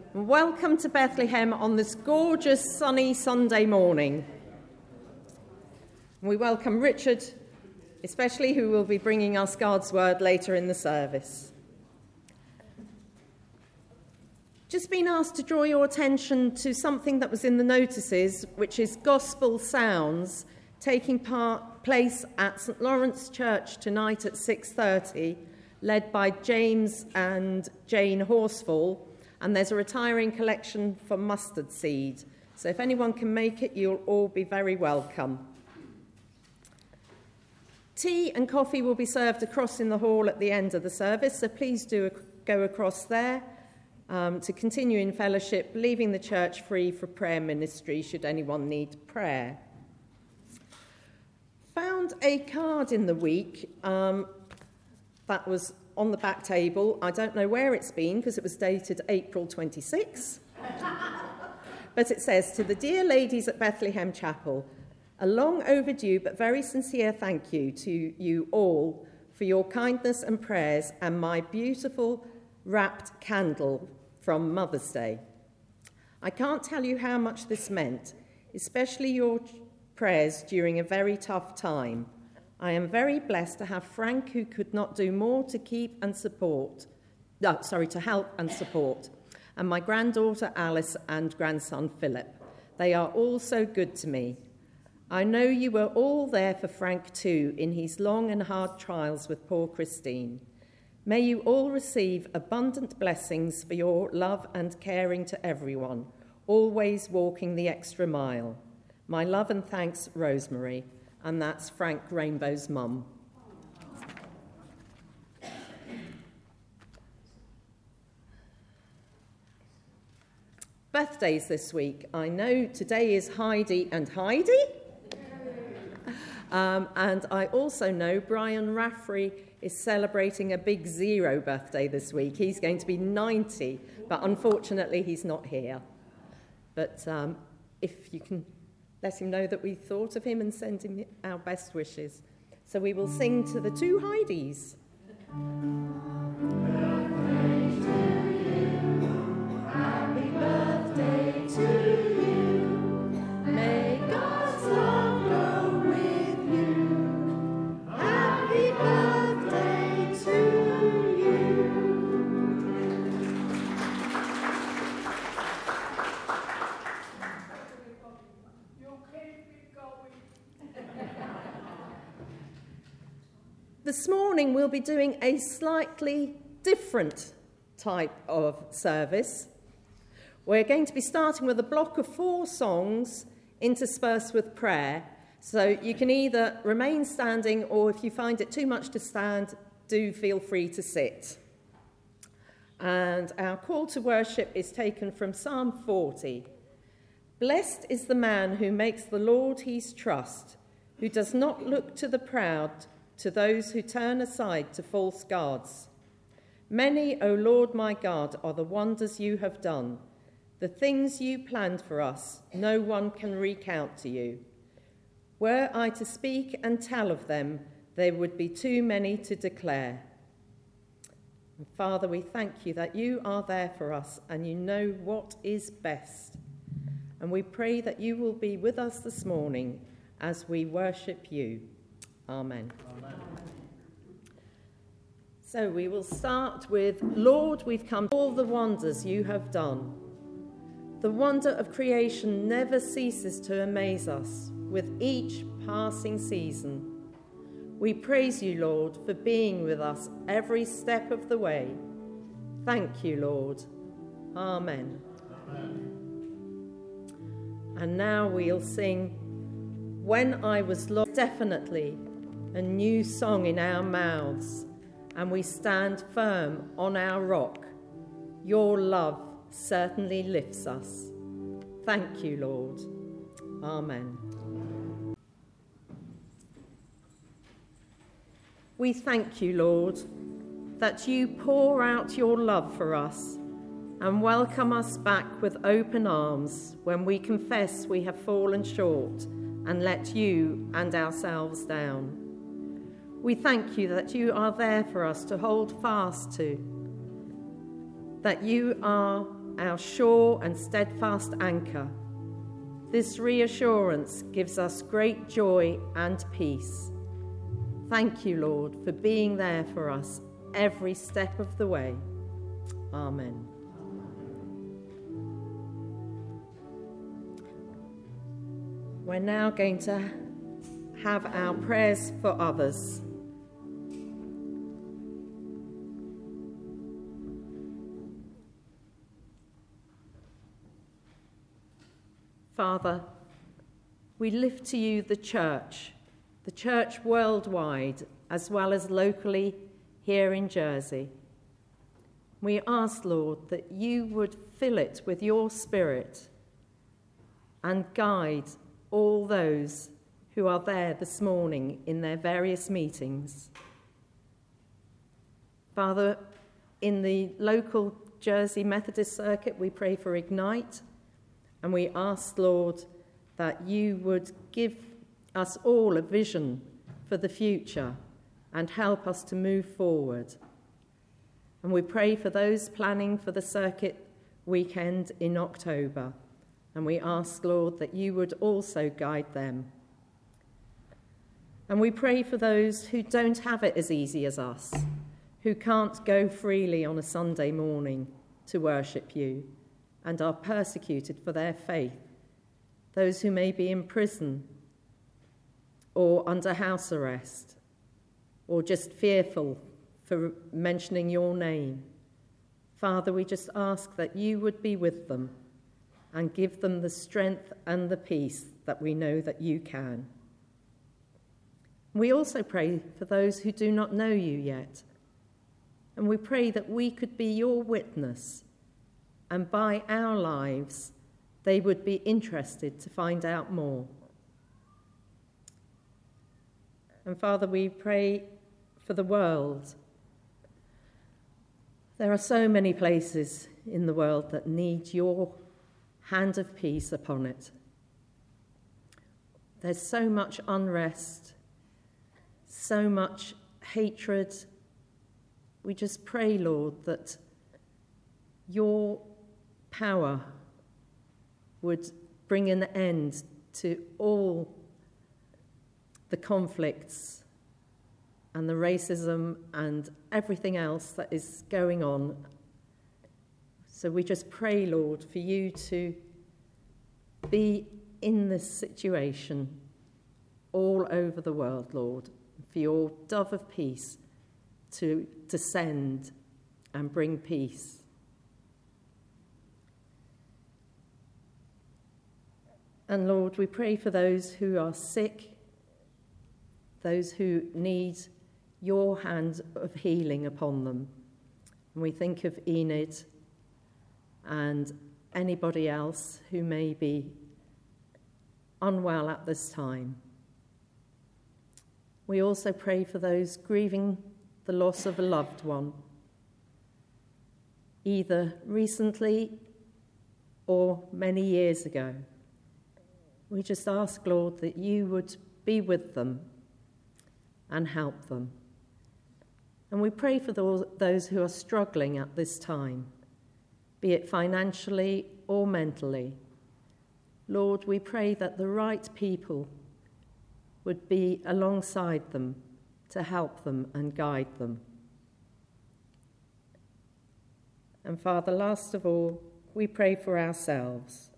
Welcome to Bethlehem on this gorgeous sunny Sunday morning. We welcome Richard, especially, who will be bringing us God's word later in the service. Just been asked to draw your attention to something that was in the notices, which is gospel sounds taking place at St Lawrence Church tonight at 6:30, led by James and Jane Horsfall. And there's a retiring collection for mustard seed. So if anyone can make it, you'll all be very welcome. Tea and coffee will be served across in the hall at the end of the service, so please do go across there to continue in fellowship, leaving the church free for prayer ministry should anyone need prayer. Found a card in the week that was on the back table. I don't know where it's been because it was dated April 26. But it says, "To the dear ladies at Bethlehem Chapel, a long overdue but very sincere thank you to you all for your kindness and prayers and my beautiful wrapped candle from Mother's Day. I can't tell you how much this meant, especially your prayers during a very tough time. I am very blessed to have Frank, who could not do more to help and support, and my granddaughter Alice and grandson Philip. They are all so good to me. I know you were all there for Frank too in his long and hard trials with poor Christine. May you all receive abundant blessings for your love and caring to everyone, always walking the extra mile. My love and thanks, Rosemary." And that's Frank Rainbow's mum. Birthdays this week. I know today is Heidi and Heidi. And I also know Brian Raffrey is celebrating a big 0 birthday this week. He's going to be 90, but unfortunately he's not here. But if you can let him know that we thought of him and send him our best wishes. So we will sing to the two Heidis. Happy birthday to you. May God's love go with you. Happy birthday to you. This morning we'll be doing a slightly different type of service. We're going to be starting with a block of 4 songs interspersed with prayer. So you can either remain standing, or if you find it too much to stand, do feel free to sit. And our call to worship is taken from Psalm 40. "Blessed is the man who makes the Lord his trust, who does not look to the proud, to those who turn aside to false gods. Many, O Lord my God, are the wonders you have done. The things you planned for us, no one can recount to you. Were I to speak and tell of them, there would be too many to declare." And Father, we thank you that you are there for us and you know what is best. And we pray that you will be with us this morning as we worship you. Amen. Amen. So we will start with, "Lord, we've come to all the wonders you have done." The wonder of creation never ceases to amaze us with each passing season. We praise you, Lord, for being with us every step of the way. Thank you, Lord. Amen. Amen. And now we'll sing "When I Was Lost," definitely a new song in our mouths, and we stand firm on our rock. Your love certainly lifts us. Thank you, Lord. Amen. We thank you, Lord, that you pour out your love for us and welcome us back with open arms when we confess we have fallen short and let you and ourselves down. We thank you that you are there for us to hold fast to, that you are our sure and steadfast anchor. This reassurance gives us great joy and peace. Thank you, Lord, for being there for us every step of the way. Amen. We're now going to have our prayers for others. Father, we lift to you the church worldwide, as well as locally here in Jersey. We ask, Lord, that you would fill it with your Spirit and guide all those who are there this morning in their various meetings. Father, in the local Jersey Methodist Circuit, we pray for Ignite, and we ask, Lord, that you would give us all a vision for the future and help us to move forward. And we pray for those planning for the circuit weekend in October. And we ask, Lord, that you would also guide them. And we pray for those who don't have it as easy as us, who can't go freely on a Sunday morning to worship you and are persecuted for their faith, those who may be in prison or under house arrest or just fearful for mentioning your name. Father, we just ask that you would be with them and give them the strength and the peace that we know that you can. We also pray for those who do not know you yet, and we pray that we could be your witness, and by our lives they would be interested to find out more. And Father, we pray for the world. There are so many places in the world that need your hand of peace upon it. There's so much unrest, so much hatred. We just pray, Lord, that your power would bring an end to all the conflicts and the racism and everything else that is going on. So we just pray, Lord, for you to be in this situation all over the world, Lord, for your dove of peace to descend and bring peace. And Lord, we pray for those who are sick, those who need your hand of healing upon them. And we think of Enid and anybody else who may be unwell at this time. We also pray for those grieving the loss of a loved one, either recently or many years ago. We just ask, Lord, that you would be with them and help them. And we pray for those who are struggling at this time, be it financially or mentally. Lord, we pray that the right people would be alongside them to help them and guide them. And Father, last of all, we pray for ourselves.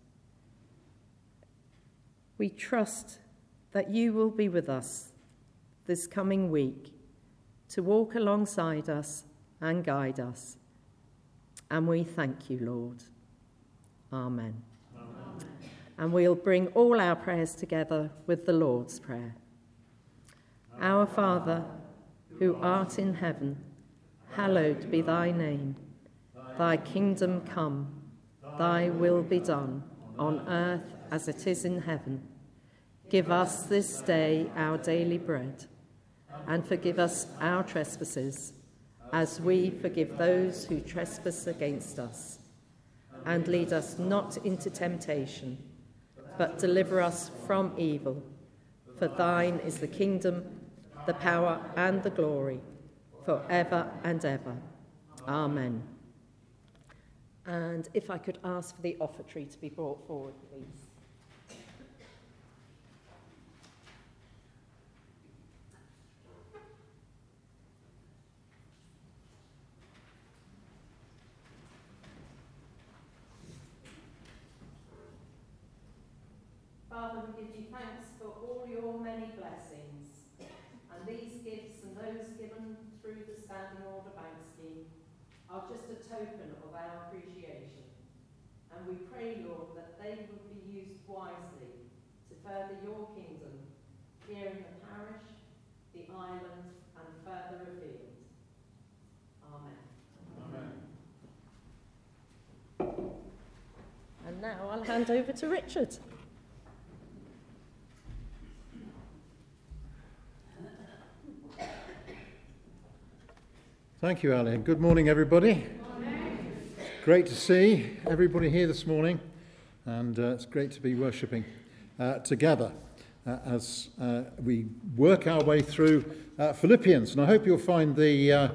We trust that you will be with us this coming week to walk alongside us and guide us. And we thank you, Lord. Amen. Amen. And we'll bring all our prayers together with the Lord's Prayer. Our Father, who art in heaven, hallowed be thy name. Thy kingdom come, thy will be done, on earth as it is in heaven. Give us this day our daily bread, and forgive us our trespasses, as we forgive those who trespass against us. And lead us not into temptation, but deliver us from evil. For thine is the kingdom, the power, and the glory, forever and ever. Amen. And if I could ask for the offertory to be brought forward, please. Father, we give you thanks for all your many blessings, and these gifts and those given through the Standing Order Bank Scheme are just a token of our appreciation. And we pray, Lord, that they will be used wisely to further your kingdom here in the parish, the island, and further afield. Amen. Amen. And now I'll hand over to Richard. Thank you, Ali. Good morning, everybody. Great to see everybody here this morning, and it's great to be worshipping together as we work our way through Philippians. And I hope you'll find the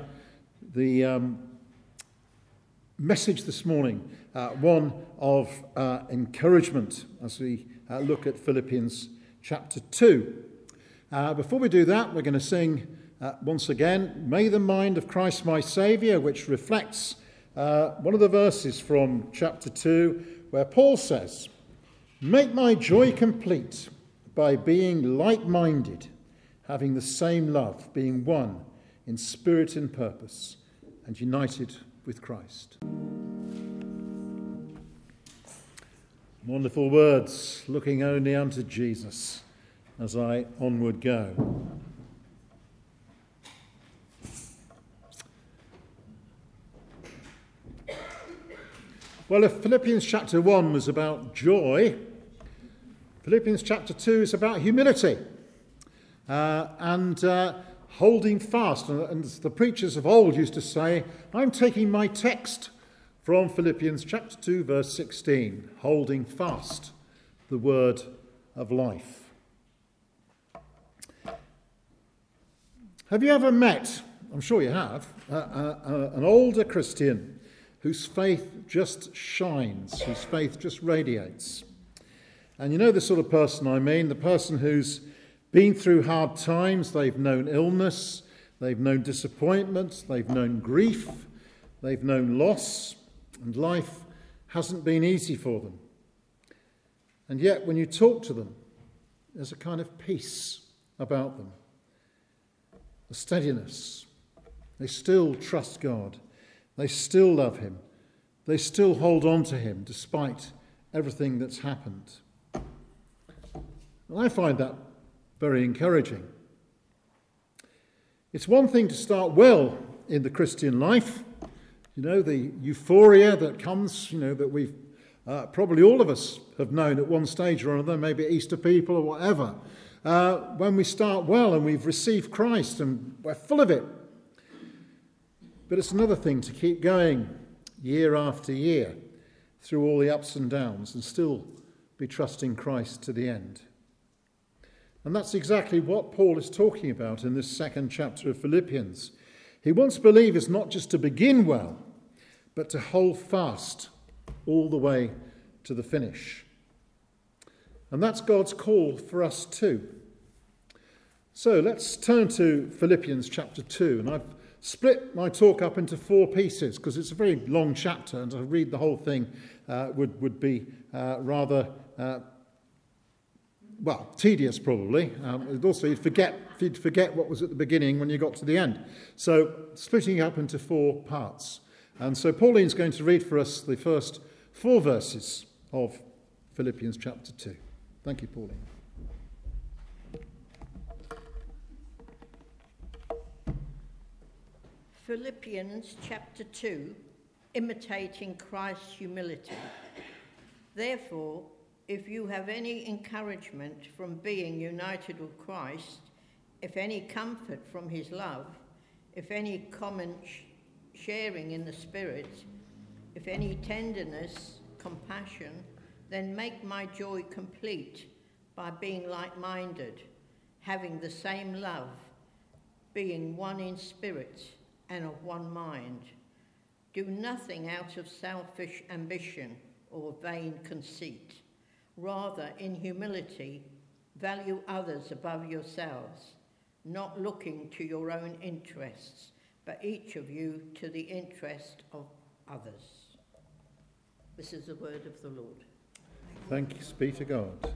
message this morning one of encouragement as we look at Philippians chapter 2. Before we do that, we're going to sing once again, "May the mind of Christ my Saviour," which reflects one of the verses from chapter 2, where Paul says, "Make my joy complete by being like-minded, having the same love, being one in spirit and purpose, and united with Christ." Wonderful words, looking only unto Jesus as I onward go. Well, if Philippians chapter 1 was about joy, Philippians chapter 2 is about humility and holding fast. And as the preachers of old used to say, I'm taking my text from Philippians chapter 2, verse 16, holding fast the word of life. Have you ever met, I'm sure you have, an older Christian whose faith just shines, whose faith just radiates? And you know the sort of person I mean, the person who's been through hard times, they've known illness, they've known disappointment, they've known grief, they've known loss, and life hasn't been easy for them. And yet when you talk to them, there's a kind of peace about them, a steadiness. They still trust God. They still love him. They still hold on to him despite everything that's happened. And I find that very encouraging. It's one thing to start well in the Christian life. You know, the euphoria that comes, that we've probably all of us have known at one stage or another, maybe Easter people or whatever. When we start well and we've received Christ and we're full of it. But it's another thing to keep going year after year through all the ups and downs and still be trusting Christ to the end. And that's exactly what Paul is talking about in this second chapter of Philippians. He wants believers not just to begin well, but to hold fast all the way to the finish. And that's God's call for us too. So let's turn to Philippians chapter 2, and I've split my talk up into 4 pieces because it's a very long chapter, and to read the whole thing would be rather, tedious probably. Also, you'd forget what was at the beginning when you got to the end. So splitting up into 4 parts. And so Pauline's going to read for us the first 4 verses of Philippians chapter 2. Thank you, Pauline. Philippians chapter 2, imitating Christ's humility. Therefore, if you have any encouragement from being united with Christ, if any comfort from his love, if any common sharing in the Spirit, if any tenderness, compassion, then make my joy complete by being like-minded, having the same love, being one in spirit and of one mind. Do nothing out of selfish ambition or vain conceit. Rather, in humility, value others above yourselves, not looking to your own interests, but each of you to the interest of others. This is the word of the Lord. Thanks be to God.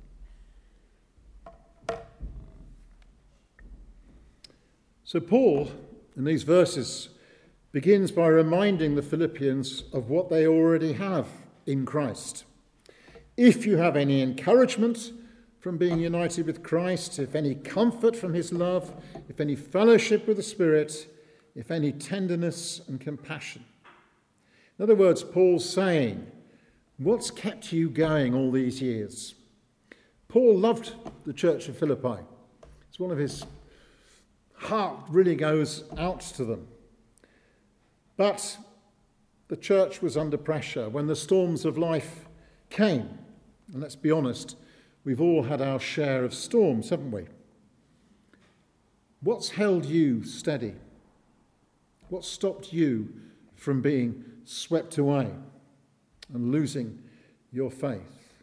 So Paul, in these verses, begins by reminding the Philippians of what they already have in Christ. If you have any encouragement from being united with Christ, if any comfort from his love, if any fellowship with the Spirit, if any tenderness and compassion. In other words, Paul's saying, what's kept you going all these years? Paul loved the church of Philippi. It's one of his heart really goes out to them. But the church was under pressure when the storms of life came. And let's be honest, we've all had our share of storms, haven't we? What's held you steady? What stopped you from being swept away and losing your faith?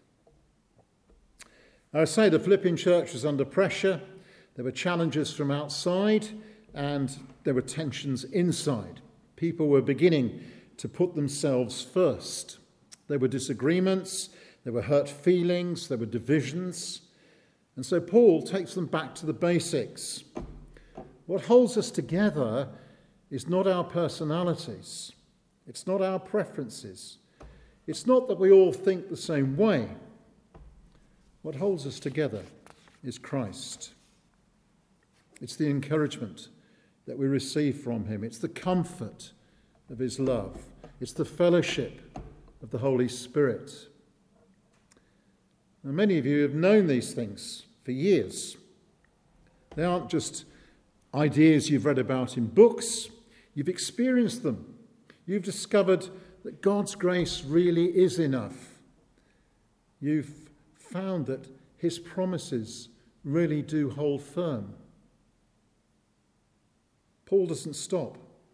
I say the Philippian church was under pressure. There were challenges from outside and there were tensions inside. People were beginning to put themselves first. There were disagreements, there were hurt feelings, there were divisions. And so Paul takes them back to the basics. What holds us together is not our personalities. It's not our preferences. It's not that we all think the same way. What holds us together is Christ. It's the encouragement that we receive from him. It's the comfort of his love. It's the fellowship of the Holy Spirit. Now, many of you have known these things for years. They aren't just ideas you've read about in books. You've experienced them. You've discovered that God's grace really is enough. You've found that his promises really do hold firm. Paul doesn't stop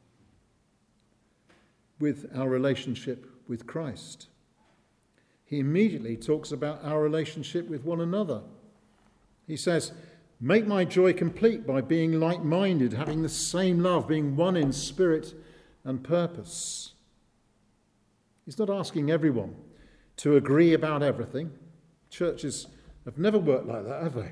with our relationship with Christ. He immediately talks about our relationship with one another. He says, make my joy complete by being like-minded, having the same love, being one in spirit and purpose. He's not asking everyone to agree about everything. Churches have never worked like that, have they?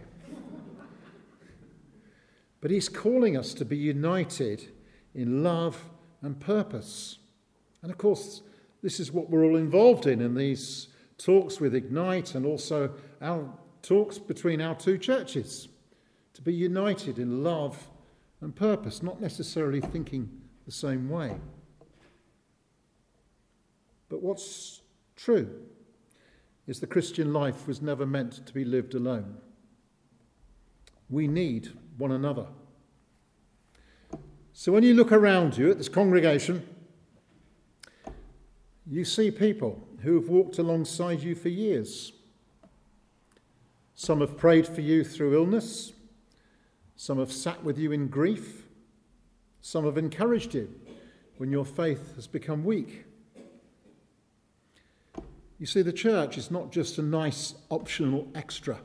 But he's calling us to be united in love and purpose. And of course, this is what we're all involved in these talks with Ignite and also our talks between our two churches. To be united in love and purpose, not necessarily thinking the same way. But what's true is the Christian life was never meant to be lived alone. We need one another. So when you look around you at this congregation, you see people who have walked alongside you for years. Some have prayed for you through illness. Some have sat with you in grief. Some have encouraged you when your faith has become weak. You see, the church is not just a nice optional extra.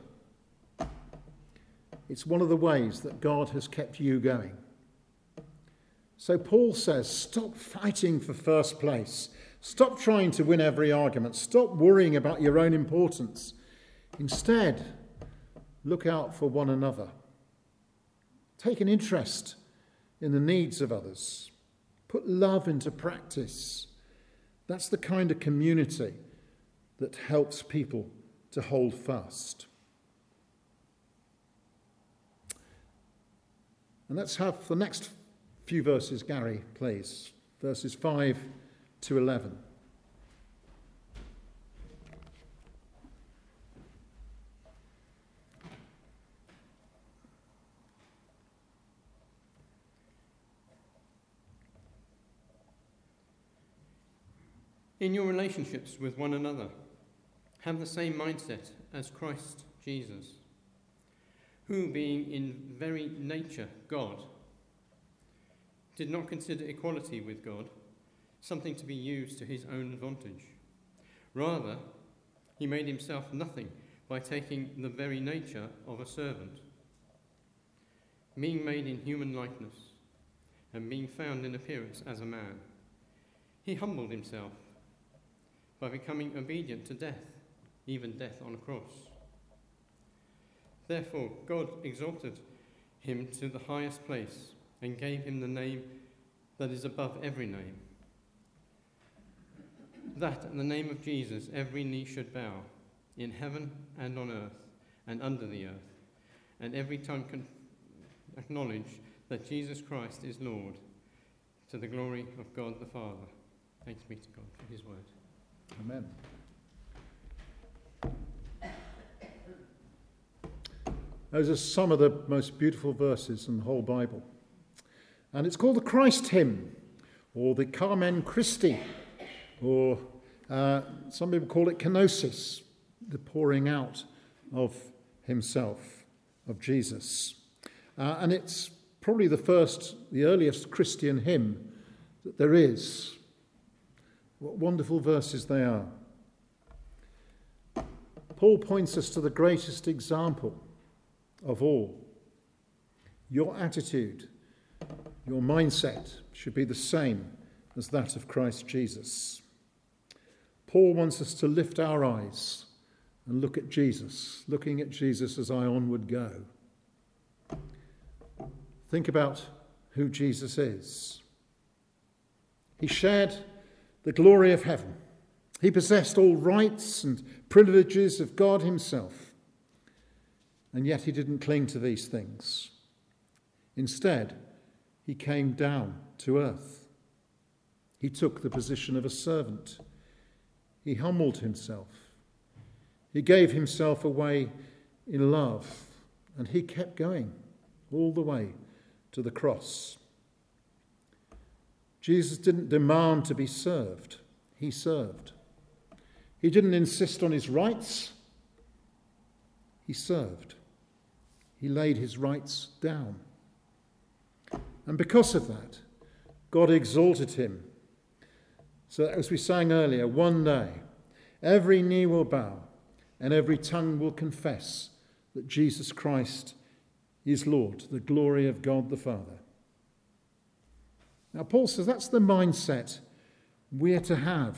It's one of the ways that God has kept you going. So Paul says, stop fighting for first place. Stop trying to win every argument. Stop worrying about your own importance. Instead, look out for one another. Take an interest in the needs of others. Put love into practice. That's the kind of community that helps people to hold fast. And let's have the next few verses, Gary, please. Verses 5 to 11. In your relationships with one another, have the same mindset as Christ Jesus, who, being in very nature God, did not consider equality with God something to be used to his own advantage. Rather, he made himself nothing by taking the very nature of a servant. Being made in human likeness, and being found in appearance as a man, he humbled himself by becoming obedient to death, even death on a cross. Therefore, God exalted him to the highest place and gave him the name that is above every name, that at the name of Jesus every knee should bow, in heaven and on earth and under the earth, and every tongue can acknowledge that Jesus Christ is Lord, to the glory of God the Father. Thanks be to God for his word. Amen. Those are some of the most beautiful verses in the whole Bible. And it's called the Christ hymn, or the Carmen Christi, or some people call it kenosis, the pouring out of himself, of Jesus. And it's probably the earliest Christian hymn that there is. What wonderful verses they are. Paul points us to the greatest example of all. Your attitude, your mindset should be the same as that of Christ Jesus. Paul wants us to lift our eyes and look at Jesus, looking at Jesus as I onward go. Think about who Jesus is. He shared the glory of heaven. He possessed all rights and privileges of God himself. And yet he didn't cling to these things. Instead, he came down to earth. He took the position of a servant. He humbled himself. He gave himself away in love. And he kept going all the way to the cross. Jesus didn't demand to be served. He served. He didn't insist on his rights. He served. He laid his rights down. And because of that, God exalted him. So as we sang earlier, one day, every knee will bow and every tongue will confess that Jesus Christ is Lord, the glory of God the Father. Now, Paul says that's the mindset we're to have.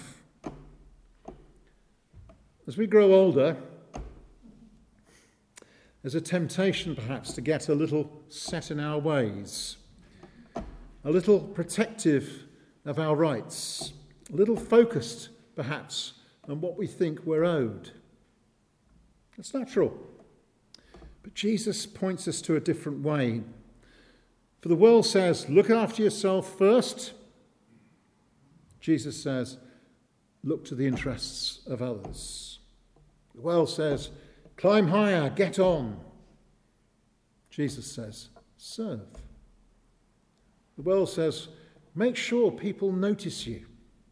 As we grow older, there's a temptation perhaps to get a little set in our ways, a little protective of our rights, a little focused perhaps on what we think we're owed. That's natural. But Jesus points us to a different way. For the world says, look after yourself first. Jesus says, look to the interests of others. The world says, climb higher, get on. Jesus says, serve. The world says, make sure people notice you.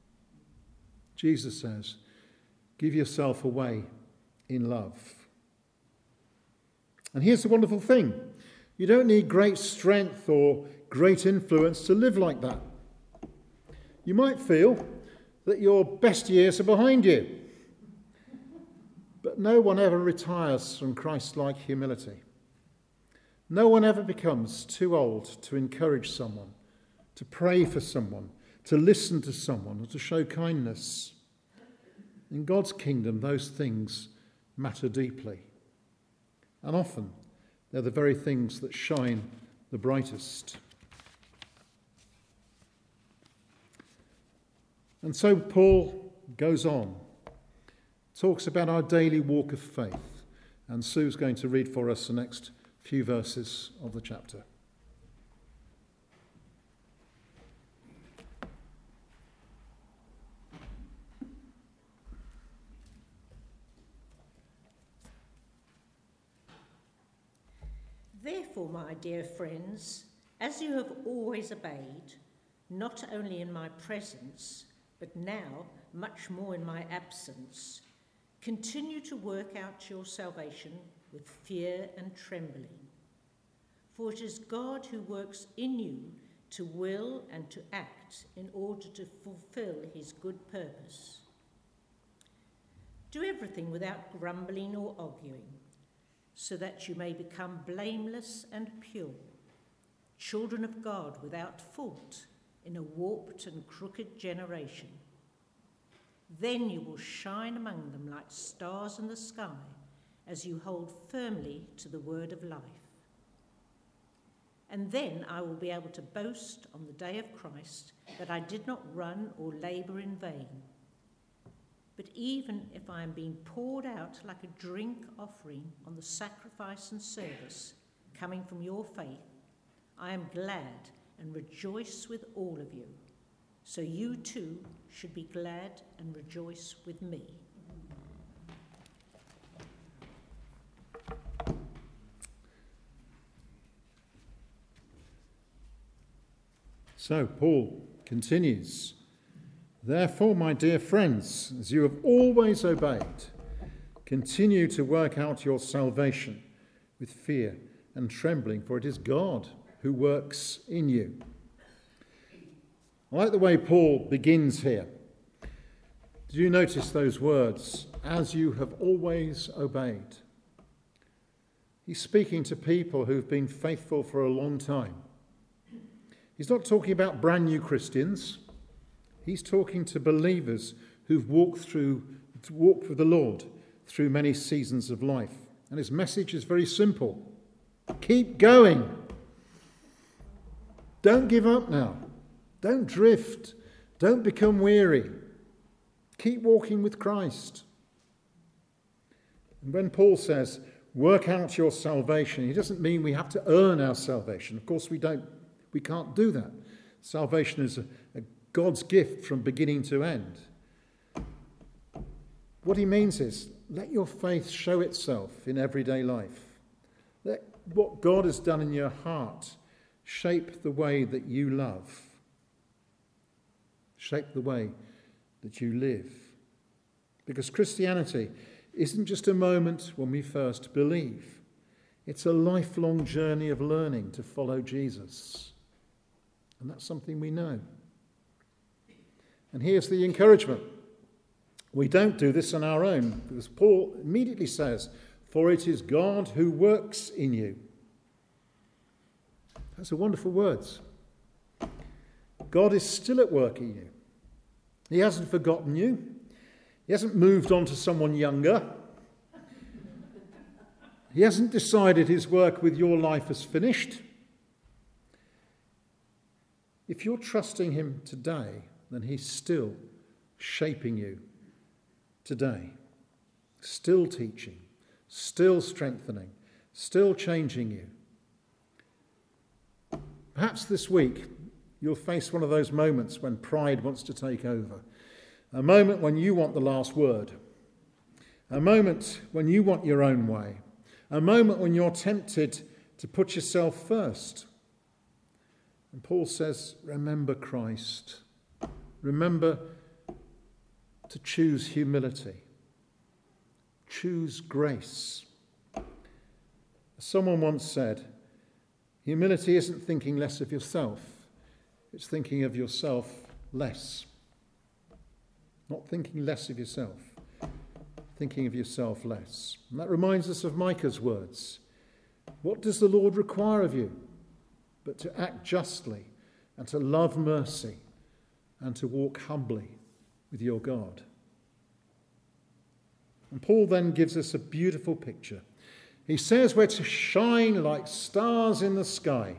Jesus says, give yourself away in love. And here's the wonderful thing. You don't need great strength or great influence to live like that. You might feel that your best years are behind you. But no one ever retires from Christ-like humility. No one ever becomes too old to encourage someone, to pray for someone, to listen to someone, or to show kindness. In God's kingdom, those things matter deeply. And often, they're the very things that shine the brightest. And so Paul goes on, talks about our daily walk of faith. And Sue's going to read for us the next few verses of the chapter. Therefore, my dear friends, as you have always obeyed, not only in my presence, but now much more in my absence, continue to work out your salvation with fear and trembling. For it is God who works in you to will and to act in order to fulfill his good purpose. Do everything without grumbling or arguing, so that you may become blameless and pure, children of God without fault in a warped and crooked generation. Then you will shine among them like stars in the sky as you hold firmly to the word of life. And then I will be able to boast on the day of Christ that I did not run or labour in vain. But even if I am being poured out like a drink offering on the sacrifice and service coming from your faith, I am glad and rejoice with all of you. So you too should be glad and rejoice with me. So Paul continues, therefore, my dear friends, as you have always obeyed, continue to work out your salvation with fear and trembling, for it is God who works in you. I like the way Paul begins here. Did you notice those words, as you have always obeyed? He's speaking to people who've been faithful for a long time. He's not talking about brand new Christians. He's talking to believers who've walked with the Lord through many seasons of life. And his message is very simple. Keep going. Don't give up now. Don't drift. Don't become weary. Keep walking with Christ. And when Paul says, work out your salvation, he doesn't mean we have to earn our salvation. Of course, we can't do that. Salvation is a God's gift from beginning to end. What he means is, let your faith show itself in everyday life. Let what God has done in your heart shape the way that you love. Shape the way that you live. Because Christianity isn't just a moment when we first believe. It's a lifelong journey of learning to follow Jesus. And that's something we know. And here's the encouragement. We don't do this on our own, because Paul immediately says, for it is God who works in you. Those are wonderful words. God is still at work in you. He hasn't forgotten you. He hasn't moved on to someone younger. He hasn't decided his work with your life is finished. If you're trusting him today, then he's still shaping you today. Still teaching, still strengthening, still changing you. Perhaps this week you'll face one of those moments when pride wants to take over. A moment when you want the last word. A moment when you want your own way. A moment when you're tempted to put yourself first. And Paul says, remember Christ. Remember to choose humility. Choose grace. Someone once said, humility isn't thinking less of yourself. It's thinking of yourself less. Not thinking less of yourself. Thinking of yourself less. And that reminds us of Micah's words. What does the Lord require of you? But to act justly and to love mercy and to walk humbly with your God. And Paul then gives us a beautiful picture. He says we're to shine like stars in the sky.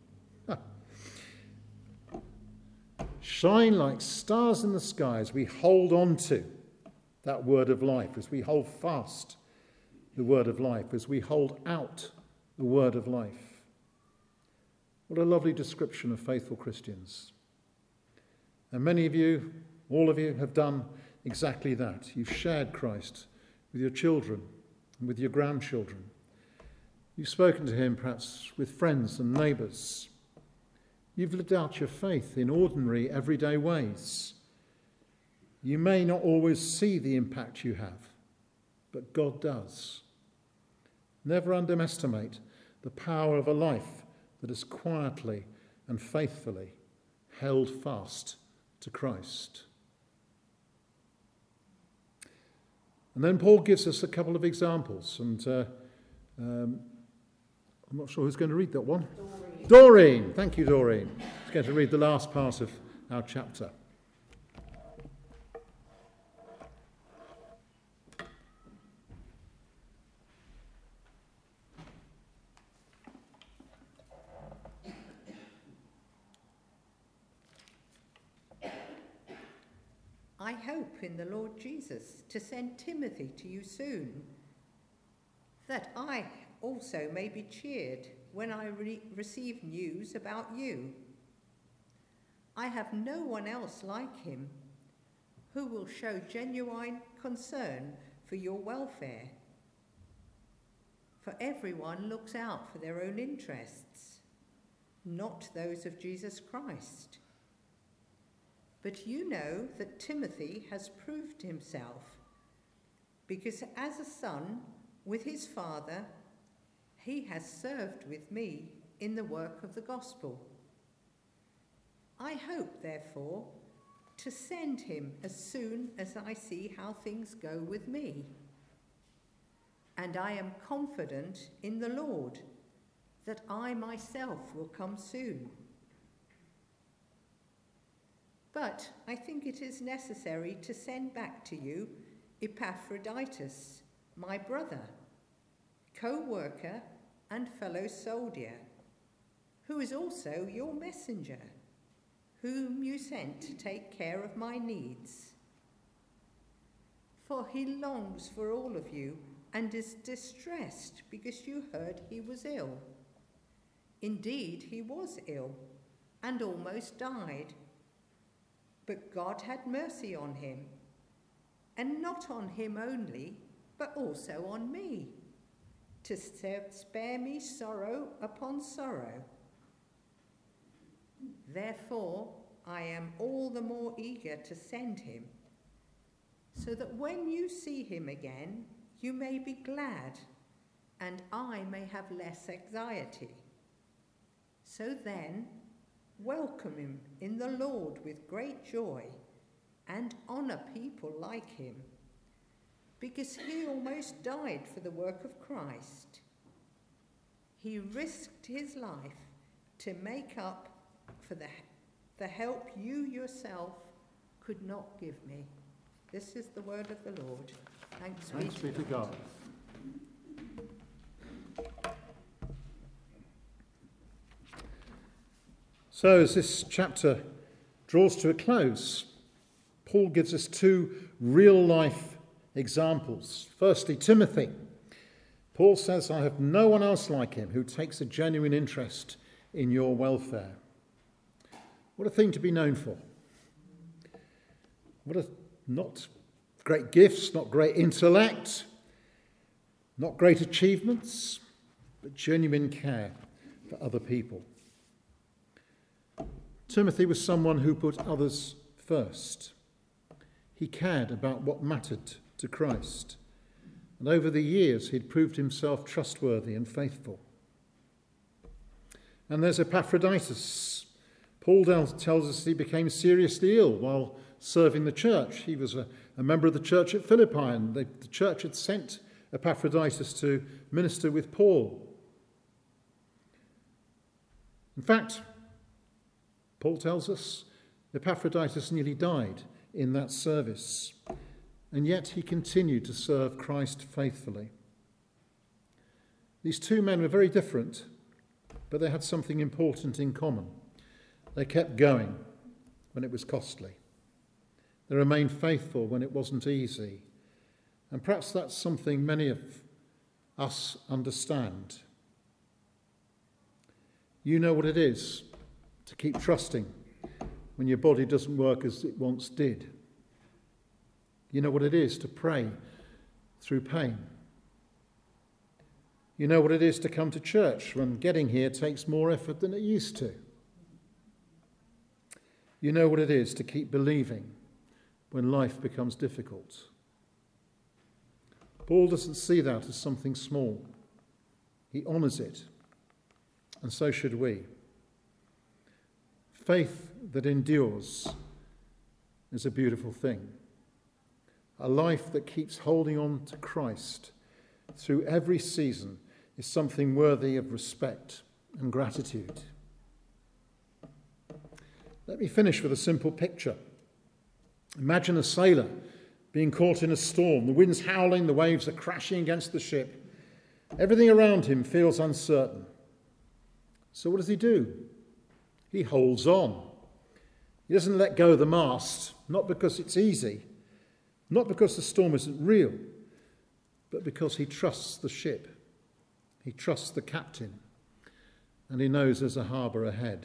Shine like stars in the sky as we hold on to that word of life, as we hold fast the word of life, as we hold out the word of life. What a lovely description of faithful Christians. And many of you, all of you, have done exactly that. You've shared Christ with your children and with your grandchildren. You've spoken to him perhaps with friends and neighbours. You've lived out your faith in ordinary, everyday ways. You may not always see the impact you have, but God does. Never underestimate the power of a life that has quietly and faithfully held fast to Christ. And then Paul gives us a couple of examples, and I'm not sure who's going to read that one. Doreen. Thank you, Doreen. She's going to read the last part of our chapter. I hope in the Lord Jesus to send Timothy to you soon, that I also may be cheered when I receive news about you. I have no one else like him who will show genuine concern for your welfare. For everyone looks out for their own interests, not those of Jesus Christ. But you know that Timothy has proved himself, because as a son with his father, he has served with me in the work of the gospel. I hope, therefore, to send him as soon as I see how things go with me. And I am confident in the Lord that I myself will come soon. But I think it is necessary to send back to you Epaphroditus, my brother, co-worker and fellow soldier, who is also your messenger, whom you sent to take care of my needs. For he longs for all of you and is distressed because you heard he was ill. Indeed, he was ill and almost died. But God had mercy on him, and not on him only, but also on me, to spare me sorrow upon sorrow. Therefore, I am all the more eager to send him, so that when you see him again, you may be glad, and I may have less anxiety. So then, welcome him in the Lord with great joy, and honour people like him, because he almost died for the work of Christ. He risked his life to make up for the help you yourself could not give me. This is the word of the Lord. Thanks be to God. So as this chapter draws to a close, Paul gives us two real-life examples. Firstly, Timothy. Paul says, I have no one else like him who takes a genuine interest in your welfare. What a thing to be known for. Not great gifts, not great intellect, not great achievements, but genuine care for other people. Timothy was someone who put others first. He cared about what mattered to Christ. And over the years, he'd proved himself trustworthy and faithful. And there's Epaphroditus. Paul tells us he became seriously ill while serving the church. He was a member of the church at Philippi, and the church had sent Epaphroditus to minister with Paul. In fact, Paul tells us Epaphroditus nearly died in that service, and yet he continued to serve Christ faithfully. These two men were very different, but they had something important in common. They kept going when it was costly. They remained faithful when it wasn't easy. And perhaps that's something many of us understand. You know what it is to keep trusting when your body doesn't work as it once did. You know what it is to pray through pain. You know what it is to come to church when getting here takes more effort than it used to. You know what it is to keep believing when life becomes difficult. Paul doesn't see that as something small. He honours it, and so should we. Faith that endures is a beautiful thing. A life that keeps holding on to Christ through every season is something worthy of respect and gratitude. Let me finish with a simple picture. Imagine a sailor being caught in a storm. The wind's howling, the waves are crashing against the ship. Everything around him feels uncertain. So what does he do? He holds on. He doesn't let go of the mast, not because it's easy, not because the storm isn't real, but because he trusts the ship. He trusts the captain, and he knows there's a harbour ahead.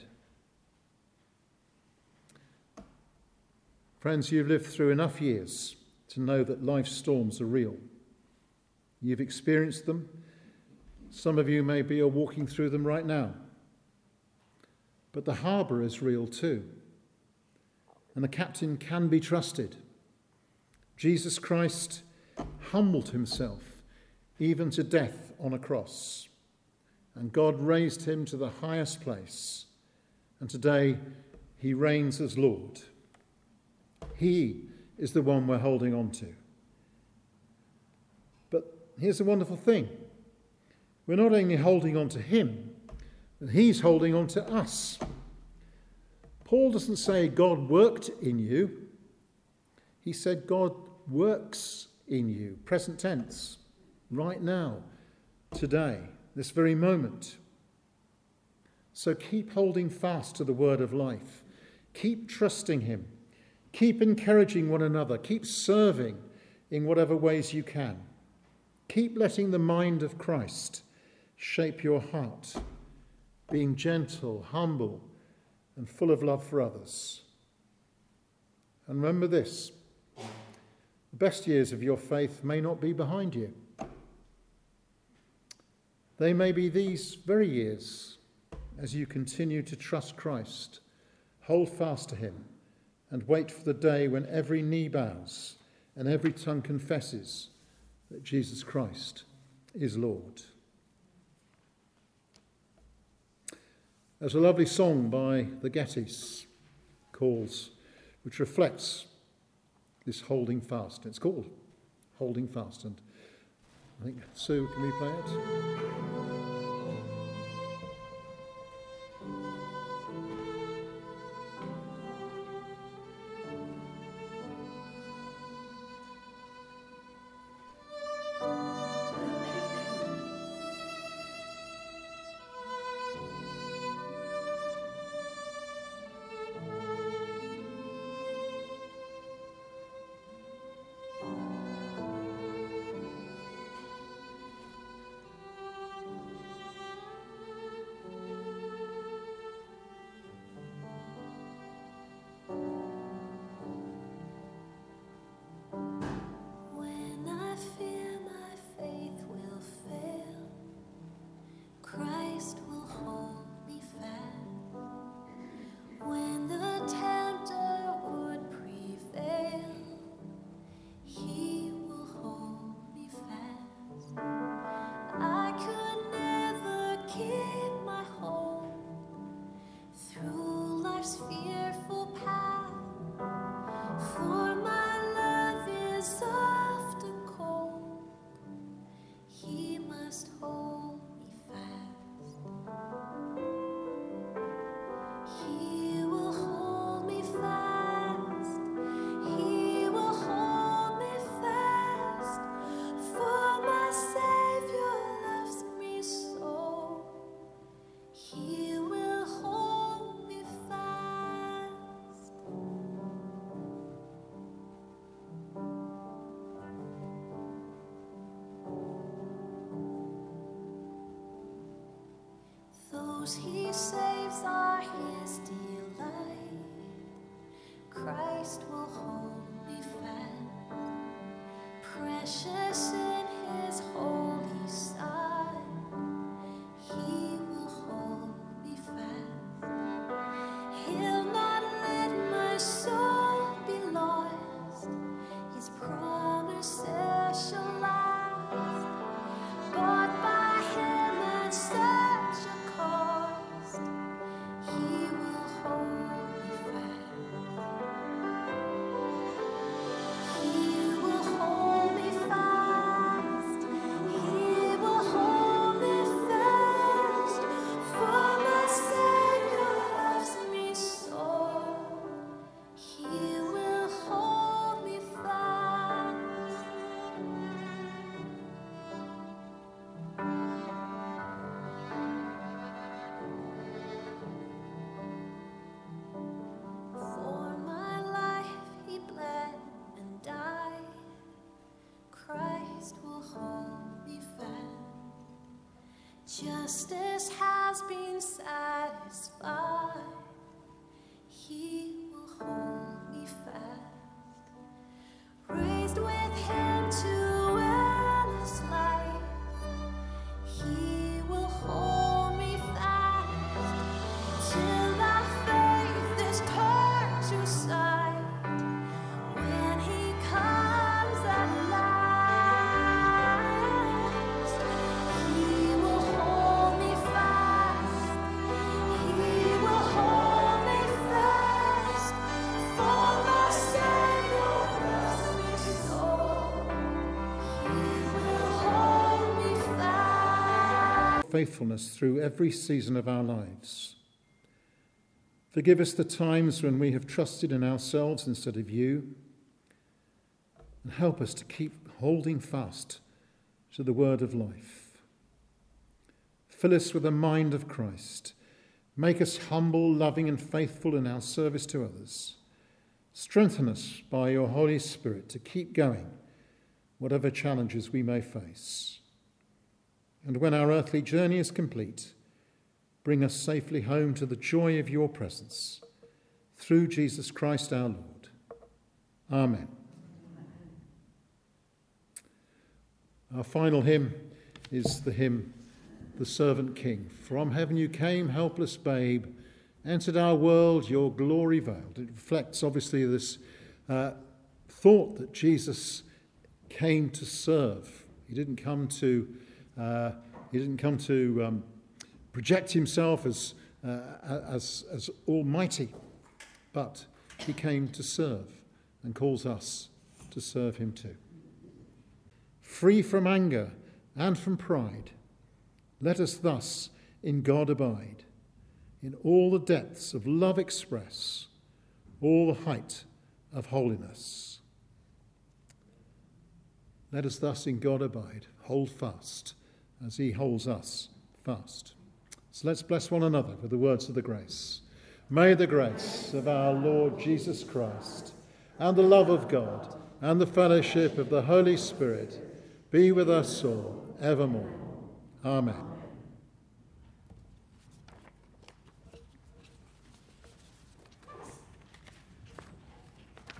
Friends, you've lived through enough years to know that life's storms are real. You've experienced them. Some of you maybe are walking through them right now. But the harbour is real too. And the captain can be trusted. Jesus Christ humbled himself even to death on a cross. And God raised him to the highest place. And today he reigns as Lord. He is the one we're holding on to. But here's the wonderful thing. We're not only holding on to him, but he's holding on to us. Paul doesn't say God worked in you. He said God works in you. Present tense. Right now. Today. This very moment. So keep holding fast to the word of life. Keep trusting him. Keep encouraging one another. Keep serving in whatever ways you can. Keep letting the mind of Christ shape your heart, being gentle, humble, and full of love for others. And remember this, the best years of your faith may not be behind you. They may be these very years as you continue to trust Christ, hold fast to him, and wait for the day when every knee bows and every tongue confesses that Jesus Christ is Lord. There's a lovely song by the Gettys, which reflects this holding fast. It's called Holding Fast. And I think, Sue, can we play it? He saves are his delight. Christ will hold me fast, precious in his holy sight. He will hold me fast. He'll not let my soul be lost. His promises shall last, bought by him and such a cost. He will hold Justice has been satisfied. He will hold me fast. Raised with him to endless life. He will hold me fast till our faith is turned to sight. When he comes at last, he will hold me fast. He will hold me fast. For my Savior loves me so. He will hold me fast. Faithfulness through every season of our lives. Forgive us the times when we have trusted in ourselves instead of you, and help us to keep holding fast to the word of life. Fill us with the mind of Christ. Make us humble, loving and faithful in our service to others. Strengthen us by your Holy Spirit to keep going, whatever challenges we may face. And when our earthly journey is complete, bring us safely home to the joy of your presence. Through Jesus Christ our Lord. Amen. Our final hymn is the hymn, The Servant King. From heaven you came, helpless babe, entered our world, your glory veiled. It reflects obviously this thought that Jesus came to serve. He didn't come to project himself as almighty, but he came to serve and calls us to serve him too. Free from anger and from pride, let us thus in God abide, in all the depths of love express, all the height of holiness. Let us thus in God abide, hold fast as he holds us fast. So let's bless one another with the words of the grace. May the grace of our Lord Jesus Christ and the love of God and the fellowship of the Holy Spirit be with us all evermore. Amen.